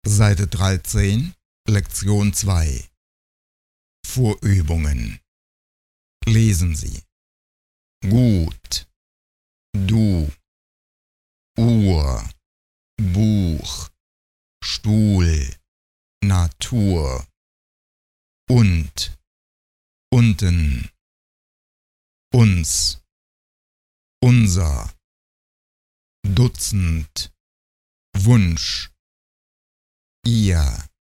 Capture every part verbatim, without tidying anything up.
Seite dreizehn, Lektion zwei. Vorübungen. Lesen Sie. Gut. Du. Uhr. Buch. Stuhl. Natur. Und. Unten. Uns. Unser. Dutzend. Wunsch. Ihr.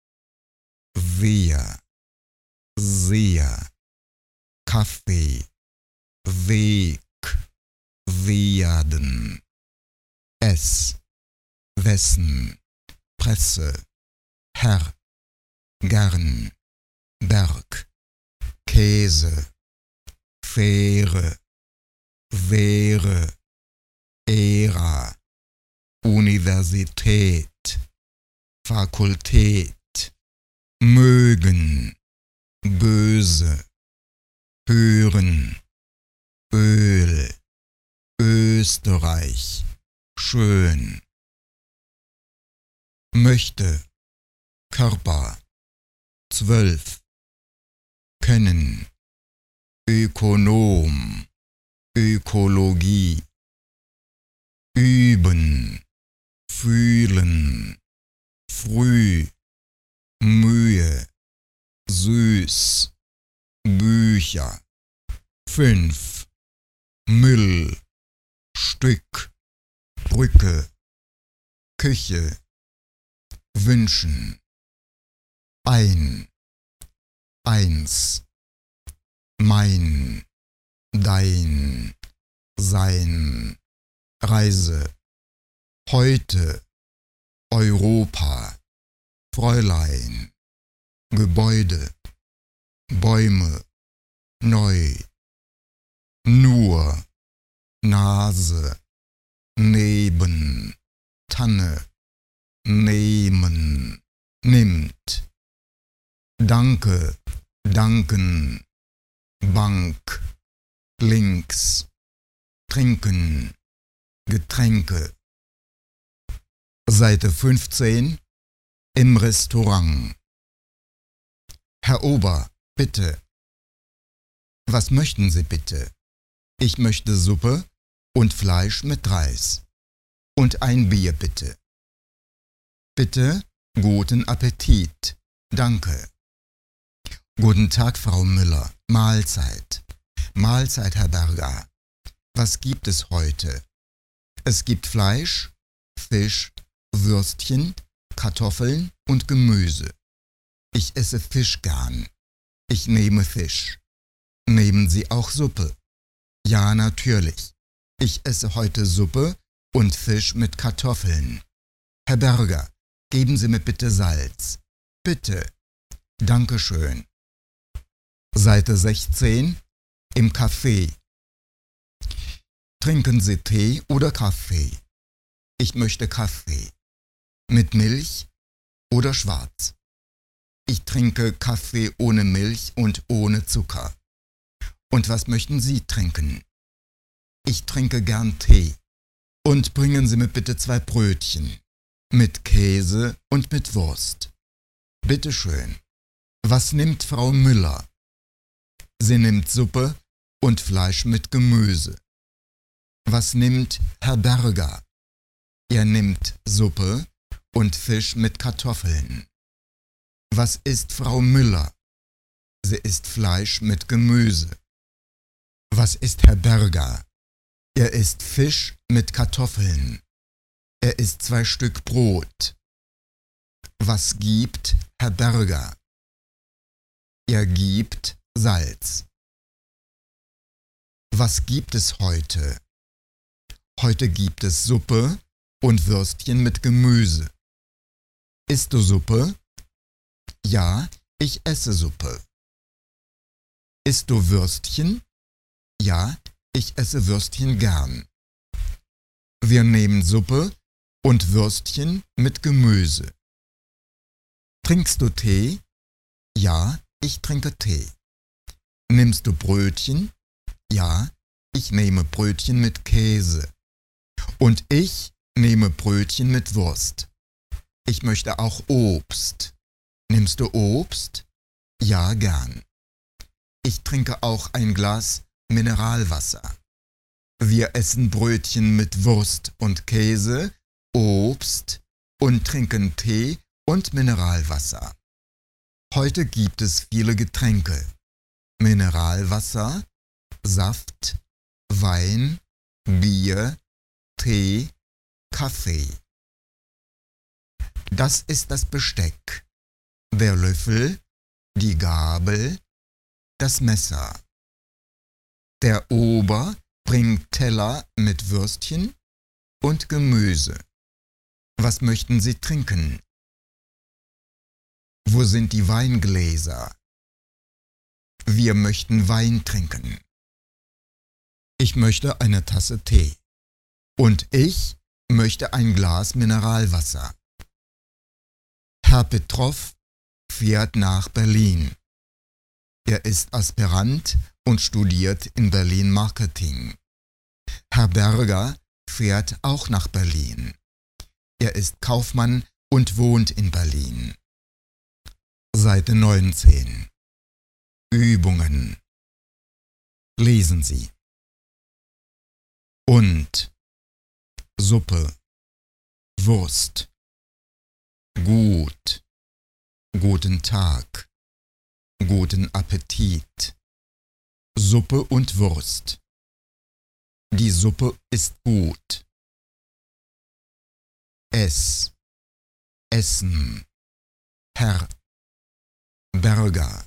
Wir. Sehr. Kaffee. Weg. Werden. Es. Wessen. Presse. Herr. Gern. Berg. Käse. Fähre. Wäre. Ära. Universität. Fakultät. Mögen. Böse. Hören. Öl. Österreich. Schön. Möchte. Körper. Zwölf. Können. Ökonom. Ökologie. Üben. Fühlen. Früh. Mühe. Süß. Bücher. Fünf. Müll. Stück. Brücke. Küche. Wünschen. Ein. Eins. Mein. Dein. Sein. Reise. Heute. Europa. Fräulein. Gebäude. Bäume. Neu. Nur. Nase. Neben. Tanne. Nehmen. Nimmt. Danke. Danken. Bank. Links. Trinken. Getränke. Seite fünfzehn. Im Restaurant. Herr Ober, bitte. Was möchten Sie bitte? Ich möchte Suppe und Fleisch mit Reis. Und ein Bier bitte. Bitte, guten Appetit. Danke. Guten Tag, Frau Müller. Mahlzeit. Mahlzeit, Herr Berger. Was gibt es heute? Es gibt Fleisch, Fisch, Würstchen, Kartoffeln und Gemüse. Ich esse Fisch gern. Ich nehme Fisch. Nehmen Sie auch Suppe? Ja, natürlich. Ich esse heute Suppe und Fisch mit Kartoffeln. Herr Berger, geben Sie mir bitte Salz. Bitte. Dankeschön. Seite sechzehn. Im Café. Trinken Sie Tee oder Kaffee? Ich möchte Kaffee. Mit Milch oder schwarz? Ich trinke Kaffee ohne Milch und ohne Zucker. Und was möchten Sie trinken? Ich trinke gern Tee. Und bringen Sie mir bitte zwei Brötchen. Mit Käse und mit Wurst. Bitte schön. Was nimmt Frau Müller? Sie nimmt Suppe und Fleisch mit Gemüse. Was nimmt Herr Berger? Er nimmt Suppe und Fisch mit Kartoffeln. Was isst Frau Müller? Sie isst Fleisch mit Gemüse. Was isst Herr Berger? Er isst Fisch mit Kartoffeln. Er isst zwei Stück Brot. Was gibt Herr Berger? Er gibt Salz. Was gibt es heute? Heute gibt es Suppe und Würstchen mit Gemüse. Isst du Suppe? Ja, ich esse Suppe. Isst du Würstchen? Ja, ich esse Würstchen gern. Wir nehmen Suppe und Würstchen mit Gemüse. Trinkst du Tee? Ja, ich trinke Tee. Nimmst du Brötchen? Ja, ich nehme Brötchen mit Käse. Und ich nehme Brötchen mit Wurst. Ich möchte auch Obst. Nimmst du Obst? Ja, gern. Ich trinke auch ein Glas Mineralwasser. Wir essen Brötchen mit Wurst und Käse, Obst und trinken Tee und Mineralwasser. Heute gibt es viele Getränke. Mineralwasser, Saft, Wein, Bier, Tee, Kaffee. Das ist das Besteck, der Löffel, die Gabel, das Messer. Der Ober bringt Teller mit Würstchen und Gemüse. Was möchten Sie trinken? Wo sind die Weingläser? Wir möchten Wein trinken. Ich möchte eine Tasse Tee. Und ich möchte ein Glas Mineralwasser. Herr Petrov fährt nach Berlin. Er ist Aspirant und studiert in Berlin Marketing. Herr Berger fährt auch nach Berlin. Er ist Kaufmann und wohnt in Berlin. Seite neunzehn. Übungen. Lesen Sie. Und Suppe, Wurst. Gut. Guten Tag. Guten Appetit. Suppe und Wurst. Die Suppe ist gut. Es. Essen. Herr. Berger.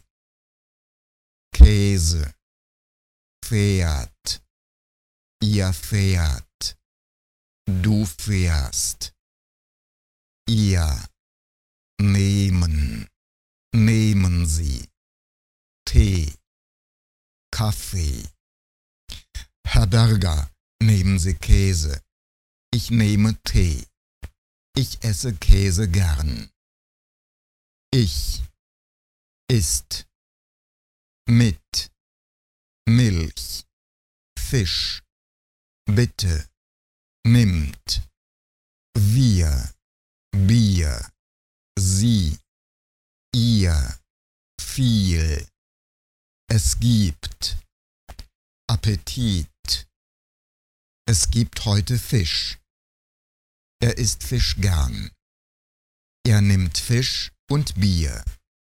Käse. Fährt. Ihr fährt. Du fährst. Ihr. Nehmen. Nehmen Sie. Tee. Kaffee. Herr Berger, nehmen Sie Käse. Ich nehme Tee. Ich esse Käse gern. Ich. Isst. Mit. Milch. Fisch. Bitte. Nimmt. Wir. Bier. Sie. Ihr. Viel. Es gibt. Appetit. Es gibt heute Fisch. Er isst Fisch gern. Er nimmt Fisch und Bier.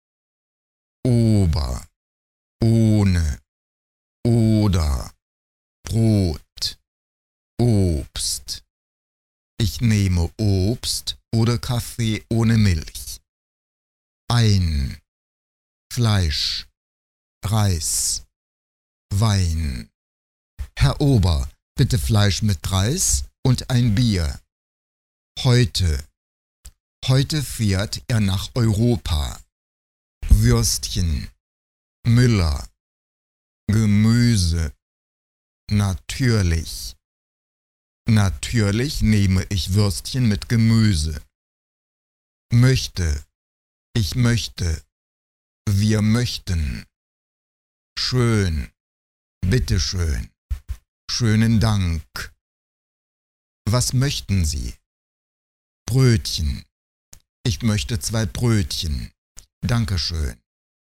Ober. Ohne. Oder. Brot. Obst. Ich nehme Obst oder Kaffee ohne Milch. Ein. Fleisch. Reis. Wein. Herr Ober, bitte Fleisch mit Reis und ein Bier. Heute. Heute fährt er nach Europa. Würstchen. Müller. Gemüse. Natürlich. Natürlich nehme ich Würstchen mit Gemüse. Möchte. Ich möchte. Wir möchten. Schön. Bitteschön. Schönen Dank. Was möchten Sie? Brötchen. Ich möchte zwei Brötchen. Dankeschön.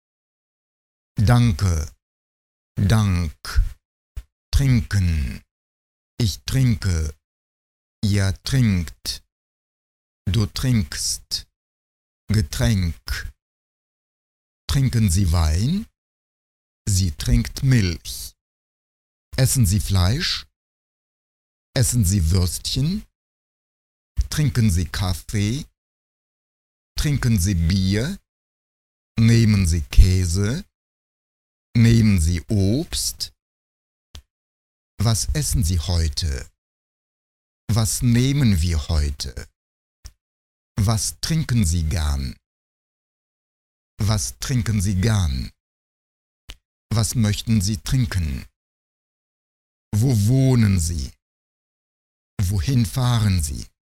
Danke. Dank. Trinken. Ich trinke. Ihr trinkt. Du trinkst. Getränk. Trinken Sie Wein? Sie trinkt Milch. Essen Sie Fleisch? Essen Sie Würstchen? Trinken Sie Kaffee? Trinken Sie Bier? Nehmen Sie Käse? Nehmen Sie Obst? Was essen Sie heute? Was nehmen wir heute? Was trinken Sie gern? Was trinken Sie gern? Was möchten Sie trinken? Wo wohnen Sie? Wohin fahren Sie?